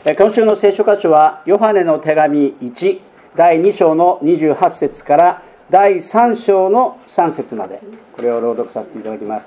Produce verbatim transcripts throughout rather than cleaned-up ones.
今週の聖書箇所はヨハネの手紙いちだいに章のにじゅうはち節からだいさん章のさん節まで、これを朗読させていただきます。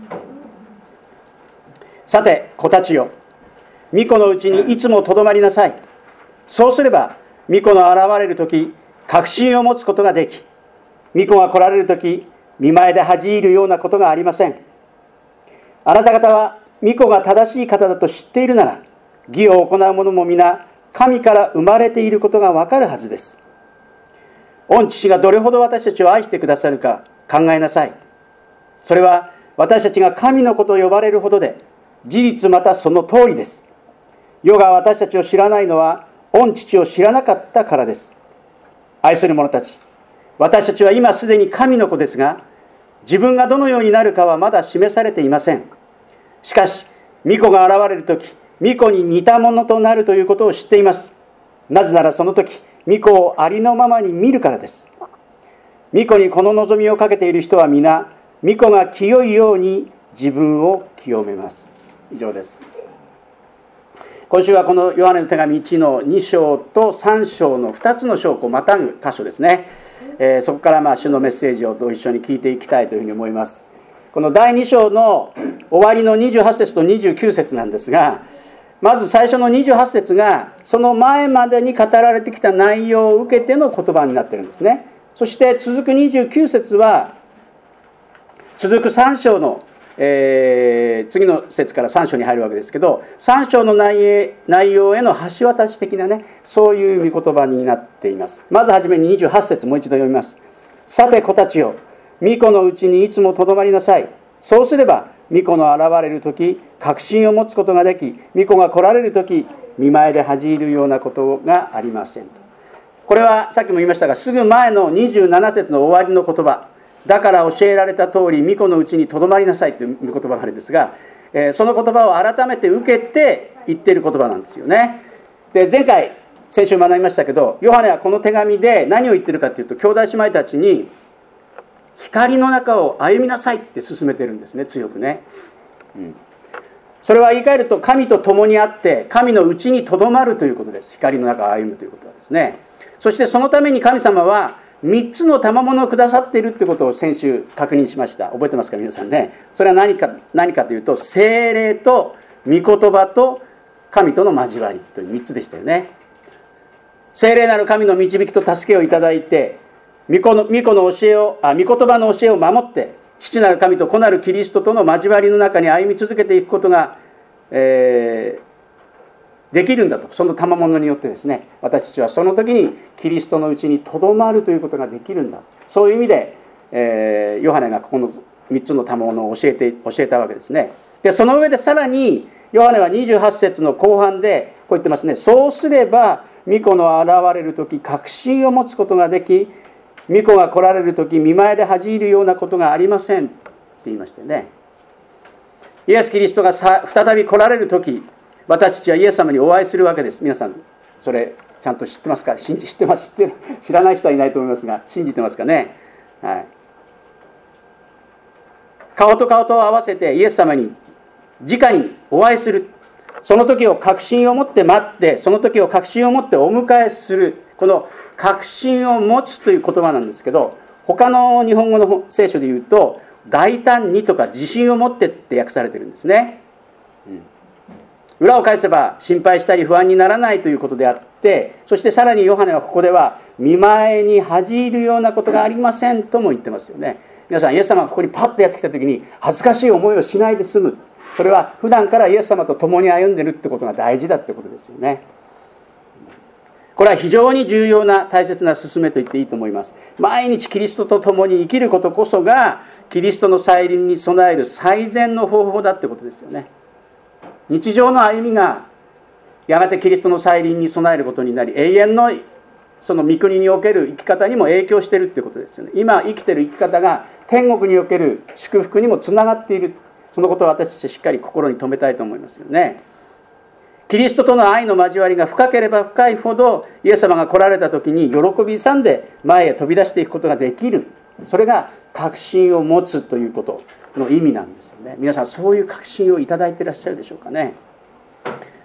さて子たちよ、御子のうちにいつもとどまりなさい。そうすれば御子の現れるとき確信を持つことができ、御子が来られるとき見前で恥じるようなことがありません。あなた方は御子が正しい方だと知っているなら、義を行う者も皆神から生まれていることがわかるはずです。御父がどれほど私たちを愛してくださるか考えなさい。それは私たちが神の子と呼ばれるほどで、事実またその通りです。世が私たちを知らないのは御父を知らなかったからです。愛する者たち、私たちは今すでに神の子ですが、自分がどのようになるかはまだ示されていません。しかし御子が現れるとき、御子に似たものとなるということを知っています。なぜならその時御子をありのままに見るからです。御子にこの望みをかけている人は皆御子が清いように自分を清めます。以上です。今週はこのヨハネの手紙いちのに章とさん章のふたつの章をまたぐ箇所ですね、えー、そこからまあ主のメッセージをご一緒に聞いていきたいというふうに思います。このだいに章の終わりのにじゅうはち節とにじゅうきゅう節なんですが、まず最初のにじゅうはち節がその前までに語られてきた内容を受けての言葉になっているんですね。そして続くにじゅうきゅう節は続くさん章の、えー、次の節からさん章に入るわけですけど、さん章の内容、内容への橋渡し的なね、そういう御言葉になっています。まずはじめににじゅうはち節もう一度読みます。さて子たちよ、御子のうちにいつもとどまりなさい。そうすれば御子の現れるとき確信を持つことができ、御子が来られるとき見前で恥じるようなことがありません。これはさっきも言いましたが、すぐ前のにじゅうなな節の終わりの言葉、だから教えられた通り御子のうちにとどまりなさいという言葉があるんですが、えー、その言葉を改めて受けて言っている言葉なんですよね。で、前回先週学びましたけど、ヨハネはこの手紙で何を言ってるかというと、兄弟姉妹たちに光の中を歩みなさいって勧めてるんですね、強くね、うん、それは言い換えると神と共にあって神のうちにとどまるということです。光の中を歩むということはですね。そしてそのために神様はみっつの賜物をくださっているということを先週確認しました。覚えてますか皆さんね。それは何か何かというと、聖霊と御言葉と神との交わりというみっつでしたよね。聖霊なる神の導きと助けをいただいて、御子の、御子の教えをあ御言葉の教えを守って、父なる神と子なるキリストとの交わりの中に歩み続けていくことが、えーできるんだと。その賜物によってですね、私たちはその時にキリストのうちにとどまるということができるんだ。そういう意味で、えー、ヨハネがここのみっつの賜物を教えて教えたわけですね。でその上でさらにヨハネはにじゅうはち節の後半でこう言ってますね。そうすれば御子の現れる時確信を持つことができ、御子が来られる時見前で恥じるようなことがありませんって言いましたよね。イエス・キリストが再び来られる時、私たちはイエス様にお会いするわけです。皆さんそれちゃんと知ってますか？信じ知ってます知ってる知らない人はいないと思いますが、信じてますかね。はい、顔と顔と合わせてイエス様に直にお会いする。その時を確信を持って待って、その時を確信を持ってお迎えする。この確信を持つという言葉なんですけど、他の日本語の聖書で言うと大胆にとか自信を持ってって訳されてるんですね。うん裏を返せば心配したり不安にならないということであって、そしてさらにヨハネはここでは見前に恥じるようなことがありませんとも言ってますよね。皆さん、イエス様がここにパッとやってきた時に恥ずかしい思いをしないで済む。それは普段からイエス様と共に歩んでいるってことが大事だってことですよね。これは非常に重要な大切な勧めと言っていいと思います。毎日キリストと共に生きることこそがキリストの再臨に備える最善の方法だってことですよね。日常の歩みがやがてキリストの再臨に備えることになり、永遠のその御国における生き方にも影響しているということですよね。今生きている生き方が天国における祝福にもつながっている。そのことを私たちはしっかり心に留めたいと思いますよね。キリストとの愛の交わりが深ければ深いほど、イエス様が来られた時に喜び勇んで前へ飛び出していくことができる。それが確信を持つということの意味なんですよね。皆さんそういう確信をいただいていらっしゃるでしょうかね。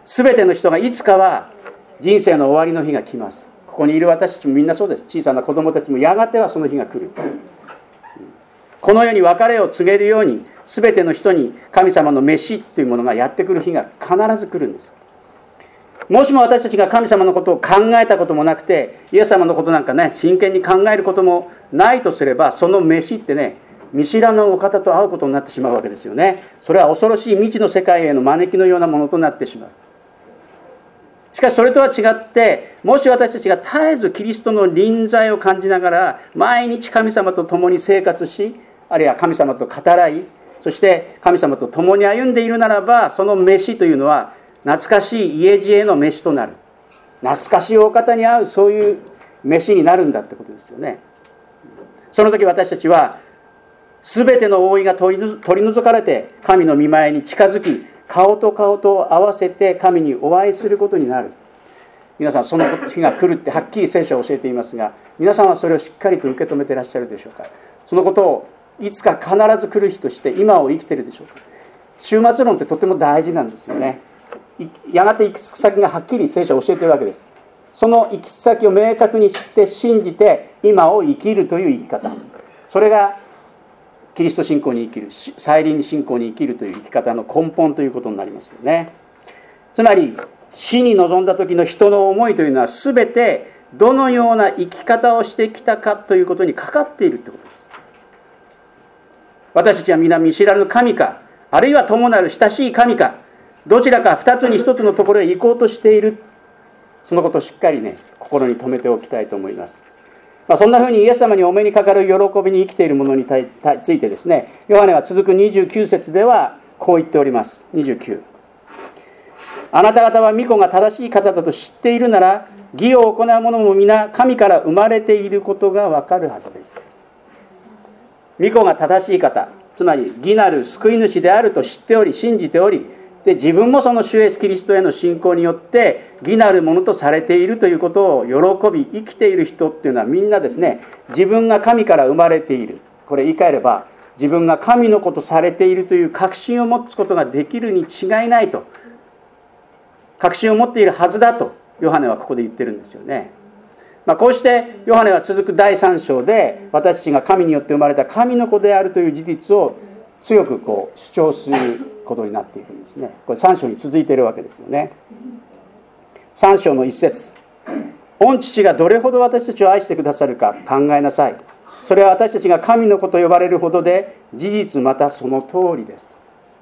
すべての人がいつかは人生の終わりの日が来ます。ここにいる私たちもみんなそうです。小さな子供たちもやがてはその日が来る。この世に別れを告げるように、すべての人に神様の召しというものがやってくる日が必ず来るんです。もしも私たちが神様のことを考えたこともなくて、イエス様のことなんかね、真剣に考えることもないとすれば、その召しってね、見知らぬお方と会うことになってしまうわけですよね。それは恐ろしい未知の世界への招きのようなものとなってしまう。しかしそれとは違って、もし私たちが絶えずキリストの臨在を感じながら毎日神様と共に生活し、あるいは神様と語らい、そして神様と共に歩んでいるならば、その召しというのは懐かしい家路への召しとなる。懐かしいお方に会う、そういう召しになるんだってことですよね。その時私たちは全ての覆いが取り除かれて神の御前に近づき、顔と顔と合わせて神にお会いすることになる。皆さん、その日が来るってはっきり聖書は教えていますが、皆さんはそれをしっかりと受け止めていらっしゃるでしょうか。そのことをいつか必ず来る日として今を生きているでしょうか。終末論ってとても大事なんですよね。やがて行く先がはっきり聖書は教えているわけです。その行き先を明確に知って信じて今を生きるという生き方、それがキリスト信仰に生きる、再臨信仰に生きるという生き方の根本ということになりますよね。つまり死に臨んだ時の人の思いというのは全てどのような生き方をしてきたかということにかかっているということです。私たちは皆見知らぬ神か、あるいは友なる親しい神か、どちらか二つに一つのところへ行こうとしている、そのことをしっかりね、心に留めておきたいと思います。まあ、そんなふうにイエス様にお目にかかる喜びに生きているものについてですね、ヨハネは続くにじゅうきゅう節ではこう言っております。にじゅうきゅう、あなた方は御子が正しい方だと知っているなら、義を行う者も皆神から生まれていることがわかるはずです。御子が正しい方、つまり義なる救い主であると知っており信じており、で自分もその主イエスキリストへの信仰によって義なるものとされているということを喜び生きている人っていうのはみんなですね、自分が神から生まれている、これ言い換えれば自分が神の子とされているという確信を持つことができるに違いないと、確信を持っているはずだとヨハネはここで言ってるんですよね。まあ、こうしてヨハネは続くだいさん章で私たちが神によって生まれた神の子であるという事実を強くこう主張することになっていくんですね。これさん章に続いているわけですよね。さん章のいち節、御父がどれほど私たちを愛してくださるか考えなさい。それは私たちが神の子と呼ばれるほどで、事実またその通りですと。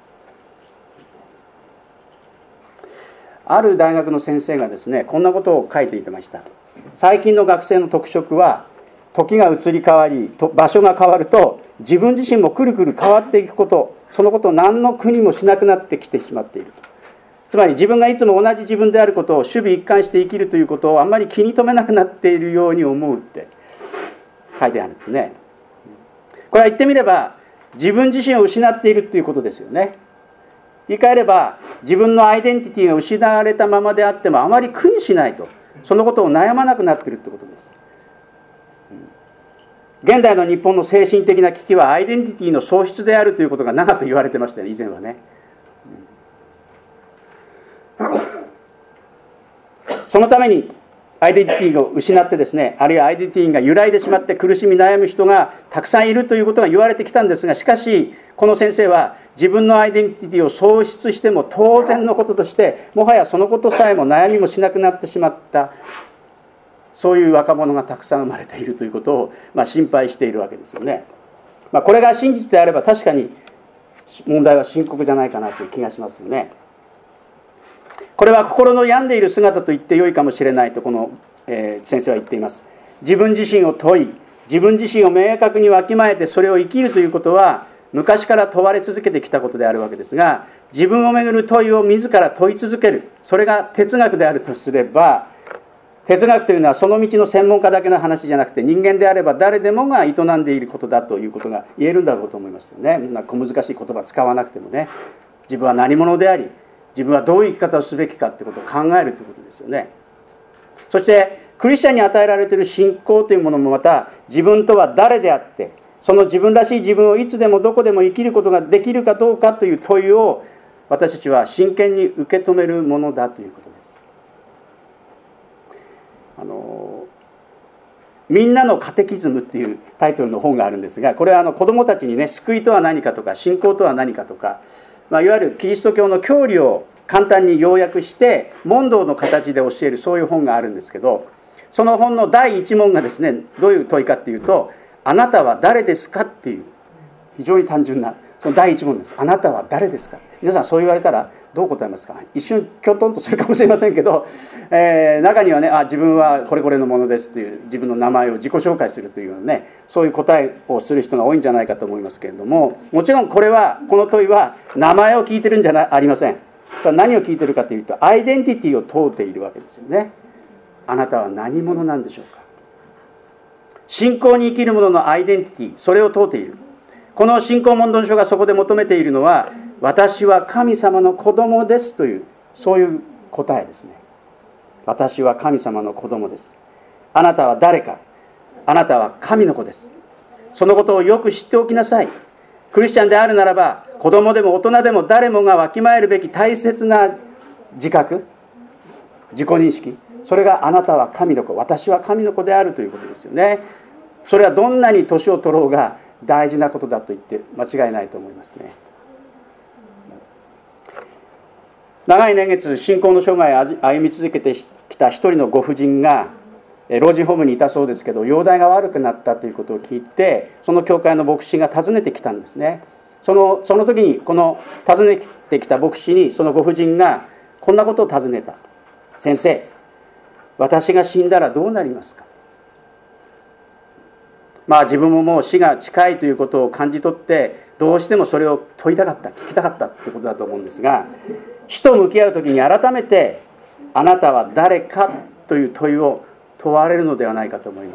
ある大学の先生がですね、こんなことを書いていました。最近の学生の特色は、時が移り変わり、場所が変わると自分自身もくるくる変わっていくこと、そのことを何の苦にもしなくなってきてしまっていると。つまり自分がいつも同じ自分であることを守備一貫して生きるということをあんまり気に留めなくなっているように思うって書いてあるんですね。これは言ってみれば自分自身を失っているということですよね。言い換えれば自分のアイデンティティが失われたままであってもあまり苦にしないと、そのことを悩まなくなっているということです。現代の日本の精神的な危機はアイデンティティの喪失であるということが長く言われてましたね、以前はね。そのためにアイデンティティを失ってですね、あるいはアイデンティティが揺らいでしまって苦しみ悩む人がたくさんいるということが言われてきたんですが、しかしこの先生は自分のアイデンティティを喪失しても当然のこととして、もはやそのことさえも悩みもしなくなってしまった、そういう若者がたくさん生まれているということを、まあ、心配しているわけですよね。まあ、これが真実であれば確かに問題は深刻じゃないかなという気がしますよね。これは心の病んでいる姿と言ってよいかもしれないとこの、えー、先生は言っています。自分自身を問い、自分自身を明確にわきまえてそれを生きるということは昔から問われ続けてきたことであるわけですが、自分をめぐる問いを自ら問い続ける、それが哲学であるとすれば、哲学というのはその道の専門家だけの話じゃなくて、人間であれば誰でもが営んでいることだということが言えるんだろうと思いますよね。小難しい言葉使わなくてもね、自分は何者であり、自分はどういう生き方をすべきかということを考えるということですよね。そしてクリスチャンに与えられている信仰というものもまた、自分とは誰であって、その自分らしい自分をいつでもどこでも生きることができるかどうかという問いを私たちは真剣に受け止めるものだということです。あのみんなのカテキズムっていうタイトルの本があるんですが、これはあの子どもたちにね、救いとは何かとか信仰とは何かとか、まあ、いわゆるキリスト教の教理を簡単に要約して問答の形で教える、そういう本があるんですけど、その本の第一問がですね、どういう問いかっていうと、あなたは誰ですかっていう非常に単純なその第一問です。あなたは誰ですか。皆さんそう言われたらどう答えますか。一瞬きょとんとするかもしれませんけど、えー、中にはね、あ、自分はこれこれのものですという自分の名前を自己紹介するというね、そういう答えをする人が多いんじゃないかと思いますけれども、もちろんこれはこの問いは名前を聞いてるんじゃありません。それは何を聞いてるかというと、アイデンティティを問うているわけですよね。あなたは何者なんでしょうか。信仰に生きる者のアイデンティティ、それを問うている。この信仰問答書がそこで求めているのは、私は神様の子供ですという、そういう答えですね。私は神様の子供です。あなたは誰か。あなたは神の子です。そのことをよく知っておきなさい。クリスチャンであるならば、子供でも大人でも誰もがわきまえるべき大切な自覚、自己認識、それがあなたは神の子、私は神の子であるということですよね。それはどんなに年を取ろうが大事なことだと言って間違いないと思いますね。長い年月信仰の生涯を歩み続けてきた一人のご婦人が老人ホームにいたそうですけど、容体が悪くなったということを聞いて、その教会の牧師が訪ねてきたんですね。そのその時にこの訪ねてきた牧師にそのご婦人がこんなことを尋ねた。先生、私が死んだらどうなりますか。まあ自分ももう死が近いということを感じ取って、どうしてもそれを問いたかった、聞きたかったということだと思うんですが、死と向き合う時に改めてあなたは誰かという問いを問われるのではないかと思います。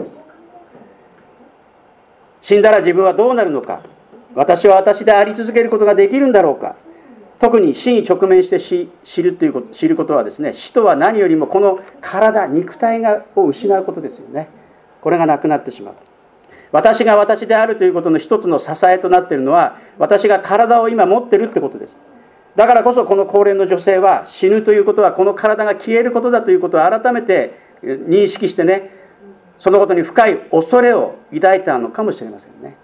死んだら自分はどうなるのか。私は私であり続けることができるんだろうか。特に死に直面して知るということ、知ることはですね、死とは何よりもこの体、肉体がを失うことですよね。これがなくなってしまう。私が私であるということの一つの支えとなっているのは、私が体を今持っているってことです。だからこそこの高齢の女性は、死ぬということはこの体が消えることだということを改めて認識してね、そのことに深い恐れを抱いたのかもしれませんね。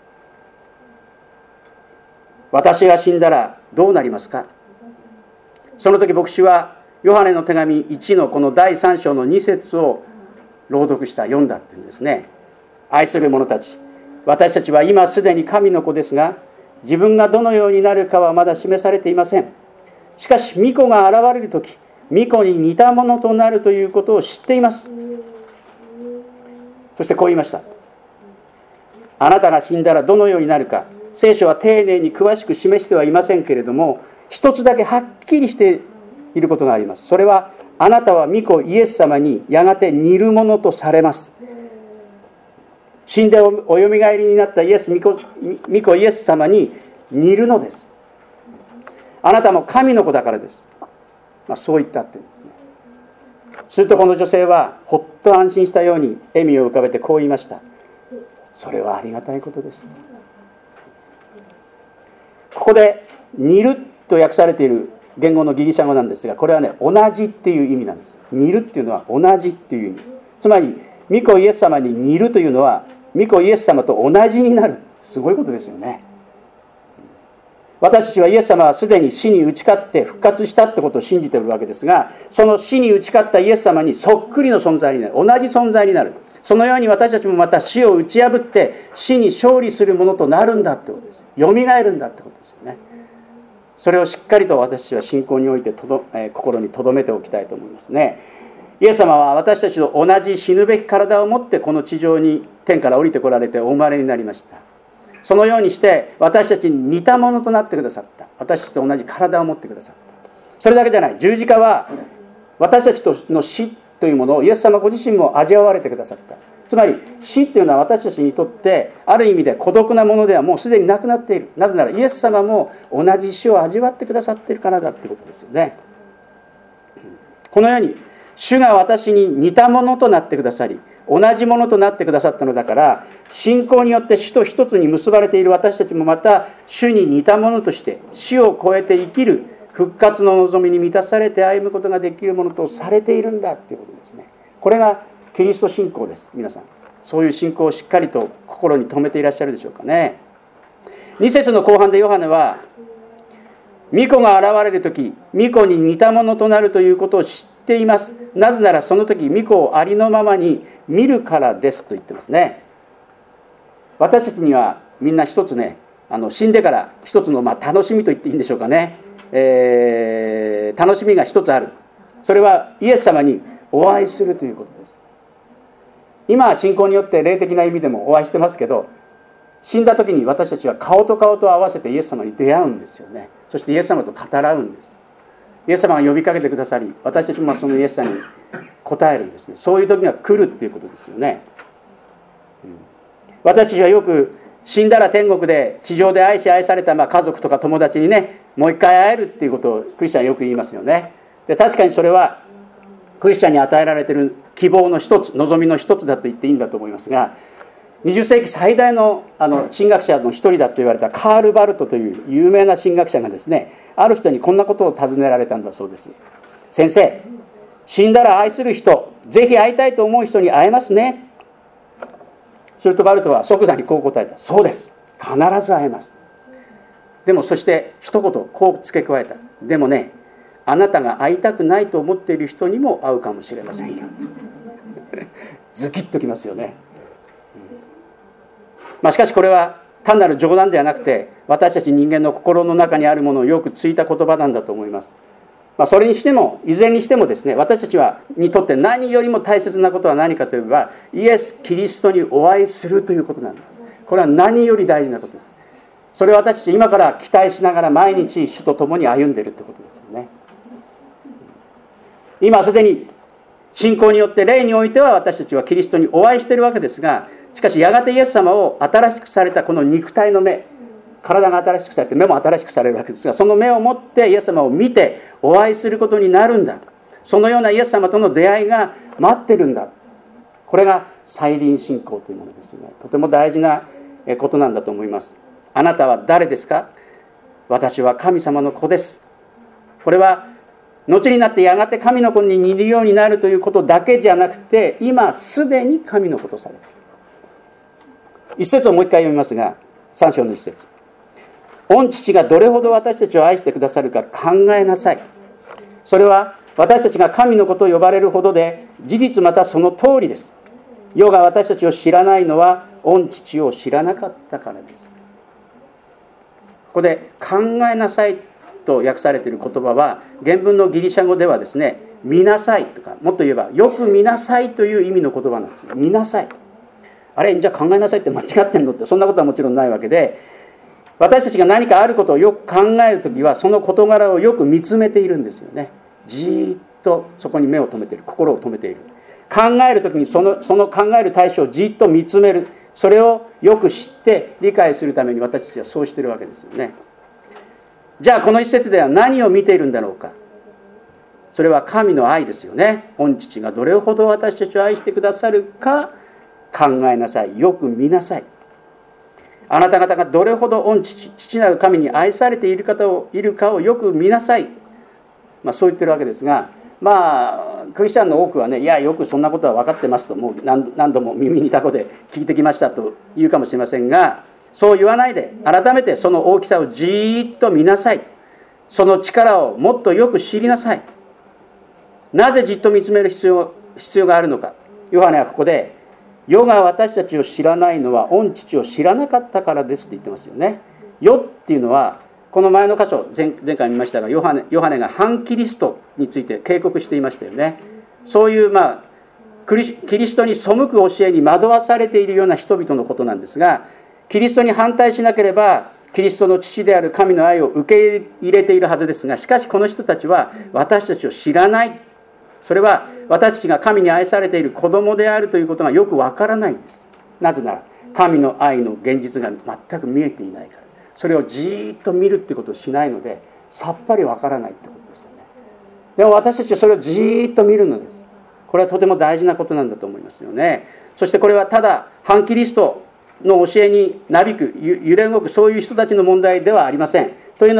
私が死んだらどうなりますか。その時牧師はヨハネの手紙いちのこのだいさん章のに節を朗読した、読んだっていうんですね。愛する者たち、私たちは今すでに神の子ですが、自分がどのようになるかはまだ示されていません。しかし御子が現れるとき、御子に似たものとなるということを知っています。そしてこう言いました。あなたが死んだらどのようになるか、聖書は丁寧に詳しく示してはいませんけれども、一つだけはっきりしていることがあります。それは、あなたは御子イエス様にやがて似るものとされます。死んでおよみがえりになったイエス、御子、御子イエス様に似るのです。あなたも神の子だからです。まあ、そう言ったって言うんですね。するとこの女性はほっと安心したように笑みを浮かべてこう言いました。それはありがたいことです。ここで似ると訳されている言語のギリシャ語なんですが、これはね、同じっていう意味なんです。似るっていうのは同じっていう意味。つまり御子イエス様に似るというのは、御子イエス様と同じになる。すごいことですよね。私たちはイエス様はすでに死に打ち勝って復活したってことを信じているわけですが、その死に打ち勝ったイエス様にそっくりの存在になる。同じ存在になる。そのように私たちもまた死を打ち破って死に勝利するものとなるんだってことです。よみがえるんだってことですよね。それをしっかりと私たちは信仰においてとど、えー、心に留めておきたいと思いますね。イエス様は私たちと同じ死ぬべき体を持ってこの地上に天から降りてこられてお生まれになりました。そのようにして私たちに似たものとなってくださった。私たちと同じ体を持ってくださった。それだけじゃない。十字架は私たちとの死というものをイエス様ご自身も味わわれてくださった。つまり死というのは私たちにとってある意味で孤独なものではもうすでになくなっている。なぜならイエス様も同じ死を味わってくださっているからだってことですよね。このように主が私に似たものとなってくださり、同じものとなってくださったのだから、信仰によって主と一つに結ばれている私たちもまた主に似たものとして死を超えて生きる復活の望みに満たされて歩むことができるものとされているんだということですね。これがキリスト信仰です。皆さんそういう信仰をしっかりと心に留めていらっしゃるでしょうかね。に節の後半でヨハネは御子が現れるとき御子に似たものとなるということを知っています。なぜならその時御子をありのままに見るからですと言ってますね。私たちにはみんな一つね、あの死んでから一つのまあ楽しみと言っていいんでしょうかね、えー、楽しみが一つある。それはイエス様にお会いするということです。今は信仰によって霊的な意味でもお会いしてますけど、死んだ時に私たちは顔と顔と合わせてイエス様に出会うんですよね。そしてイエス様と語らうんです。イエス様が呼びかけてくださり、私たちもそのイエス様に応えるんですね。そういう時が来るっていうことですよね、うん、私たちはよく死んだら天国で地上で愛し愛されたまあ家族とか友達にね、もう一回会えるっていうことをクリスチャンはよく言いますよね。で確かにそれはクリスチャンに与えられている希望の一つ、望みの一つだと言っていいんだと思いますが、にじゅっ世紀最大 の, あの神学者の一人だと言われたカール・バルトという有名な神学者がですね、ある人にこんなことを尋ねられたんだそうです。先生、死んだら愛する人、ぜひ会いたいと思う人に会えますね。するとバルトは即座にこう答えた。そうです、必ず会えます。でもそして一言こう付け加えた。でもね、あなたが会いたくないと思っている人にも会うかもしれませんよズキッときますよね。まあ、しかしこれは単なる冗談ではなくて、私たち人間の心の中にあるものをよくついた言葉なんだと思います。まあ、それにしてもいずれにしてもですね、私たちはにとって何よりも大切なことは何かといえば、イエス・キリストにお会いするということなんだ。これは何より大事なことです。それを私たち今から期待しながら毎日主と共に歩んでいるということですよね。今すでに信仰によって霊においては私たちはキリストにお会いしているわけですが、しかしやがてイエス様を新しくされたこの肉体の目、体が新しくされて目も新しくされるわけですが、その目を持ってイエス様を見てお会いすることになるんだ。そのようなイエス様との出会いが待ってるんだ。これが再臨信仰というものですね。とても大事なことなんだと思います。あなたは誰ですか？私は神様の子です。これは後になってやがて神の子に似るようになるということだけじゃなくて、今すでに神の子とされている。一節をもう一回読みますが、さん章の一節。御父がどれほど私たちを愛してくださるか考えなさい。それは私たちが神の子と呼ばれるほどで、事実またその通りです。世が私たちを知らないのは御父を知らなかったからです。ここで考えなさいと訳されている言葉は、原文のギリシャ語ではですね、見なさいとか、もっと言えばよく見なさいという意味の言葉なんです。見なさい。あれ、じゃあ考えなさいって間違ってんのって、そんなことはもちろんないわけで、私たちが何かあることをよく考えるときは、その事柄をよく見つめているんですよね。じーっとそこに目を留めている、心を留めている。考えるときにその、その考える対象をじーっと見つめる。それをよく知って理解するために私たちはそうしているわけですよね。じゃあこの一節では何を見ているんだろうか。それは神の愛ですよね。御父がどれほど私たちを愛してくださるか考えなさい。よく見なさい。あなた方がどれほど御父、父なる神に愛されている方をいるかをよく見なさい。まあ、そう言ってるわけですが、まあクリスチャンの多くはね、いやよくそんなことは分かってますと、もう 何, 何度も耳にタコで聞いてきましたと言うかもしれませんが、そう言わないで改めてその大きさをじーっと見なさい。その力をもっとよく知りなさい。なぜじっと見つめる必要、必要があるのか。ヨハネはここで、世が私たちを知らないのは御父を知らなかったからですって言ってますよね。世っていうのは、この前の箇所 前, 前回見ましたが、ヨハネ、ヨハネが反キリストについて警告していましたよね。そういう、まあ、キリストに背く教えに惑わされているような人々のことなんですが、キリストに反対しなければキリストの父である神の愛を受け入れているはずですが、しかしこの人たちは私たちを知らない。それは私たちが神に愛されている子供であるということがよくわからないんです。なぜなら神の愛の現実が全く見えていないから。それをじーっと見るってことをしないので、さっぱりわからないってことですよね。でも私たちはそれをじーっと見るのです。これはとても大事なことなんだと思いますよね。そしてこれはただ反キリストの教えになびく、揺れ動くそういう人たちの問題ではありません。というのは、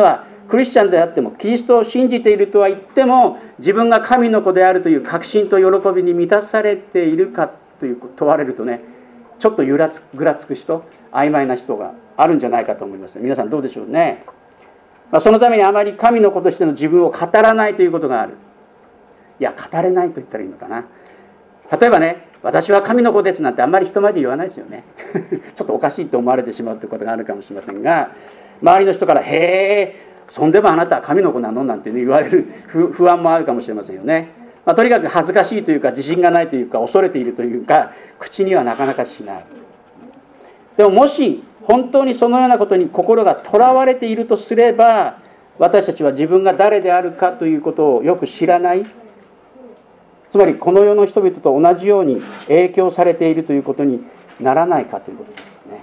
クリスチャンであっても、キリストを信じているとは言っても、自分が神の子であるという確信と喜びに満たされているかという問われるとね、ちょっとゆらつぐらつく人、曖昧な人があるんじゃないかと思います。皆さんどうでしょうね。まあ、そのためにあまり神の子としての自分を語らないということがある。いや、語れないと言ったらいいのかな。例えばね、私は神の子ですなんてあんまり人前で言わないですよね。ちょっとおかしいと思われてしまうということがあるかもしれませんが、周りの人から「へえ、そんでもあなたは神の子なの?」なんて、ね、言われる不安もあるかもしれませんよね。まあ、とにかく恥ずかしいというか、自信がないというか、恐れているというか、口にはなかなかしない。でももし本当にそのようなことに心がとらわれているとすれば、私たちは自分が誰であるかということをよく知らない、つまりこの世の人々と同じように影響されているということにならないかということですよね。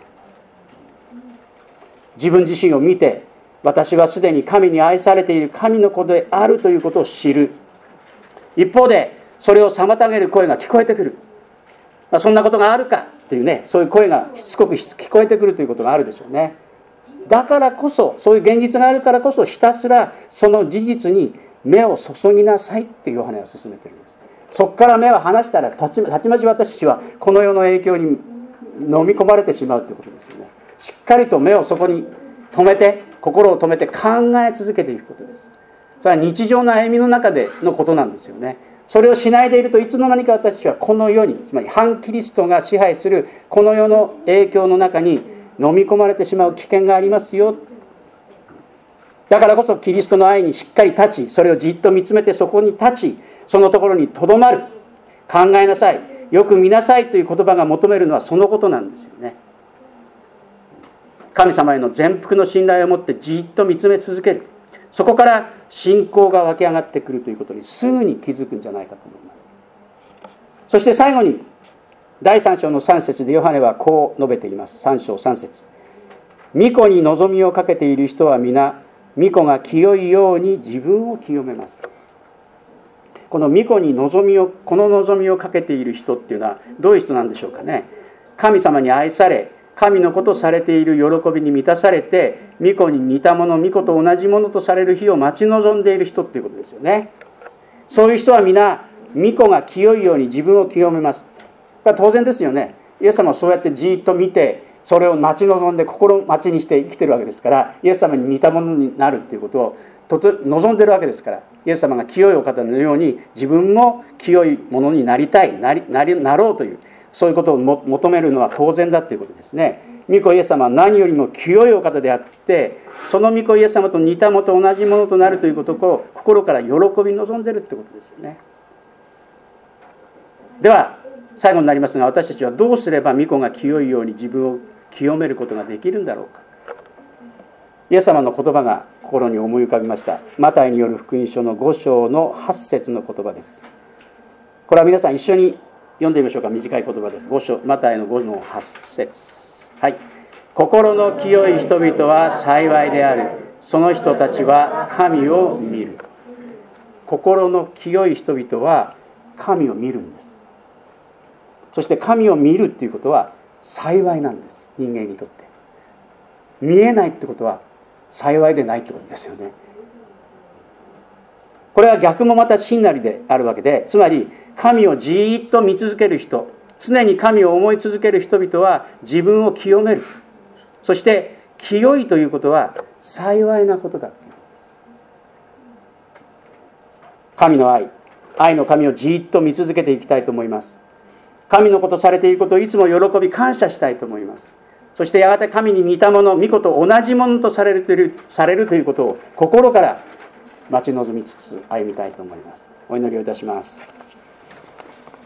自分自身を見て、私はすでに神に愛されている神の子であるということを知る。一方でそれを妨げる声が聞こえてくる。そんなことがあるかというね、そういう声がしつこく聞こえてくるということがあるでしょうね。だからこそ、そういう現実があるからこそ、ひたすらその事実に目を注ぎなさいってヨハネは勧めているんです。そこから目を離したら、たちまち私たちはこの世の影響に飲み込まれてしまうということですよね。しっかりと目をそこに止めて、心を止めて考え続けていくことです。それは日常の歩みの中でのことなんですよね。それをしないでいると、いつの間にか私たちはこの世に、つまり反キリストが支配するこの世の影響の中に飲み込まれてしまう危険がありますよ。だからこそキリストの愛にしっかり立ち、それをじっと見つめてそこに立ち、そのところにとどまる。考えなさい、よく見なさいという言葉が求めるのはそのことなんですよね。神様への全幅の信頼を持ってじっと見つめ続ける。そこから信仰が湧き上がってくるということにすぐに気づくんじゃないかと思います。そして最後にだいさん章のさん節でヨハネはこう述べています。さん章さん節、御子に望みをかけている人は皆御子が清いように自分を清めます。この御子に望みをこの望みをかけている人っていうのはどういう人なんでしょうかね。神様に愛され、神の子とされている喜びに満たされて、御子に似たもの、御子と同じものとされる日を待ち望んでいる人っていうことですよね。そういう人は皆御子が清いように自分を清めます。これは当然ですよね。イエス様はそうやってじっと見て、それを待ち望んで心待ちにして生きてるわけですから、イエス様に似たものになるっていうことをとと望んでるわけですから、イエス様が清いお方のように自分も清いものになりたい、なり、なり、なろうという、そういうことをも求めるのは当然だということですね。御子イエス様は何よりも清いお方であって、その御子イエス様と似たものと同じものとなるということを心から喜び望んでいるということですよね。では最後になりますが、私たちはどうすれば御子が清いように自分を清めることができるんだろうか。イエス様の言葉が心に思い浮かびました。マタイによる福音書のご章のはち節の言葉です。これは皆さん一緒に読んでみましょうか。短い言葉です。ご章、マタイのごのはち節。はい。心の清い人々は幸いである。その人たちは神を見る。心の清い人々は神を見るんです。そして神を見るっていうことは幸いなんです。人間にとって。見えないってことは幸いでないってことですよね。これは逆もまた真なりであるわけで、つまり神をじーっと見続ける人、常に神を思い続ける人々は自分を清める。そして清いということは幸いなことだということです。神の愛、愛の神をじーっと見続けていきたいと思います。神のことされていることをいつも喜び感謝したいと思います。そしてやがて神に似たもの、御子と同じものとされるという、されるということを心から待ち望みつつ歩みたいと思います。お祈りをいたします。